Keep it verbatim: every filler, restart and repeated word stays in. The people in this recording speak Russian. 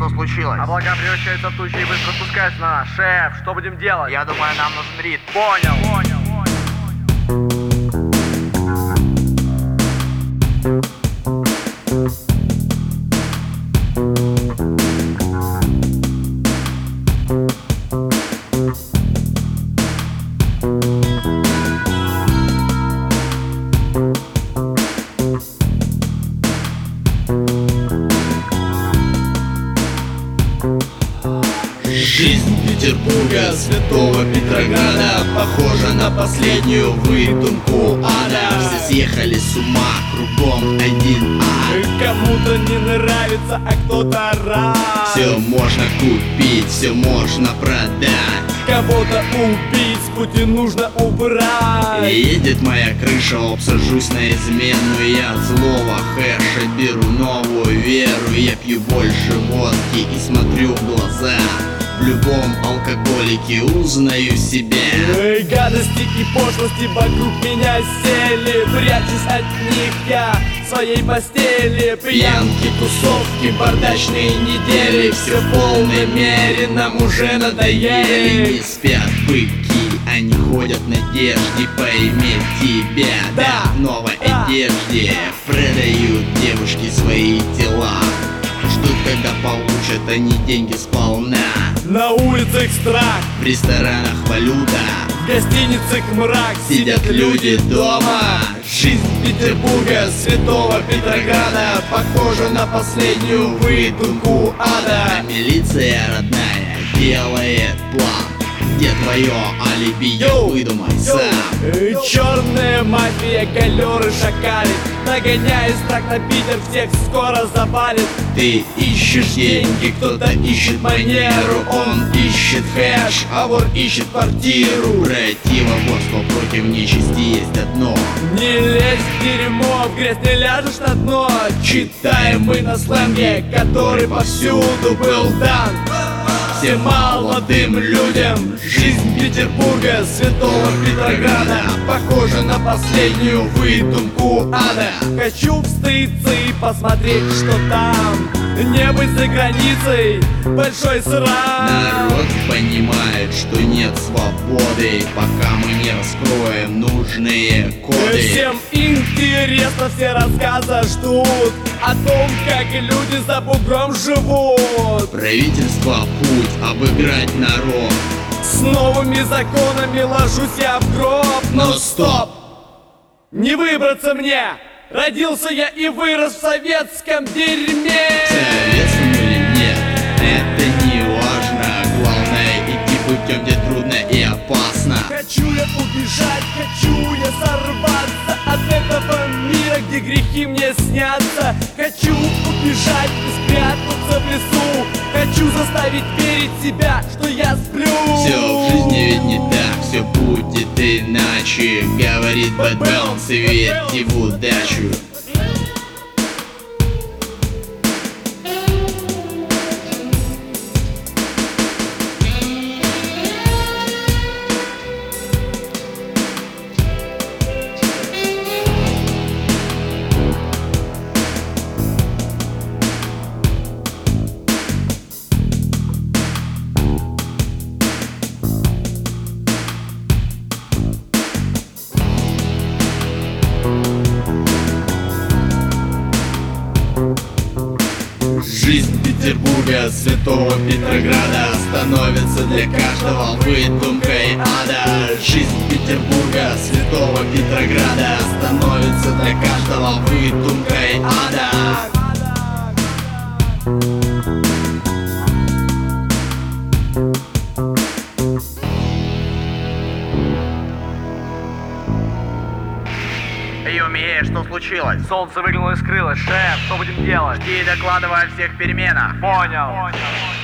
что случилось? Облака превращаются в тучи и быстро спускаются на нас. Шеф, что будем делать? Я думаю, нам нужен ритм. Понял, понял. Жизнь Петербурга, святого Петрограда, похожа на последнюю выдумку ада. Все съехали с ума, кругом один ад. Кому-то не нравится, а кто-то рад. Все можно купить, все можно продать. Кого-то убить, с пути нужно убрать. Едет моя крыша, обсажусь на измену. Я от злого хэша беру новую веру. Я пью больше водки и смотрю в глаза. В любом алкоголике узнаю себя. Эй, гадости и пошлости вокруг меня сели. Прячусь от них я в своей постели. Пьянки, тусовки, бардачные недели. Все в полной мере нам уже надоели. Не спят быки, они ходят в надежде поиметь тебя. Да, в новой да. одежде продают девушки свои тела. Ждут, когда получат они деньги сполна. На улицах страх, В ресторанах валюта, в гостиницах мрак. сидят люди дома. Жизнь Петербурга, святого Петрограда, похожа на последнюю выдумку ада. А милиция родная делает план. Где твое алиби, я выдумай сам. Черная мафия, галеры шакалит. Нагоняя страх на Питер, всех скоро завалит. Ты ищешь деньги, кто-то ищет манеру. Он ищет хэш, а вор ищет квартиру. Противоборство против нечисти есть одно. Не лезь в дерьмо, в грязь не ляжешь на дно. Читаем мы на сленге, который повсюду был дан всем молодым людям. Жизнь Петербурга, святого Петрограда, похожа на последнюю выдумку ада. Хочу встретиться и посмотреть, что там. Не быть за границей, большой срам. Народ понимает, что нет свободы, пока мы не раскроем нужные коды. Всем интересно, все рассказы ждут о том, как люди за бугром живут. Правительство путь обыграть народ. С новыми законами ложусь я в гроб. Но стоп! Не выбраться мне! Родился я и вырос в советском дерьме. Советском или нет, это не важно. Главное идти путем, где трудно и опасно. Хочу я убежать, хочу я сорваться от этого мира, где грехи мне снятся. Хочу убежать и спрятаться в лесу. Хочу заставить верить себя, что я сплю. Все в жизни ведь не так, все будет иначе. Говорит Бэд Бэланс, верьте в удачу. Жизнь Петербурга, святого Петрограда, становится для каждого выдумкой ада. Жизнь Петербурга, святого Петрограда, становится для каждого выдумкой ада. Юмия, что случилось? Солнце выглянуло и скрылось. Шеф, что будем делать? Жди и докладывай о всех переменах. Понял. Понял.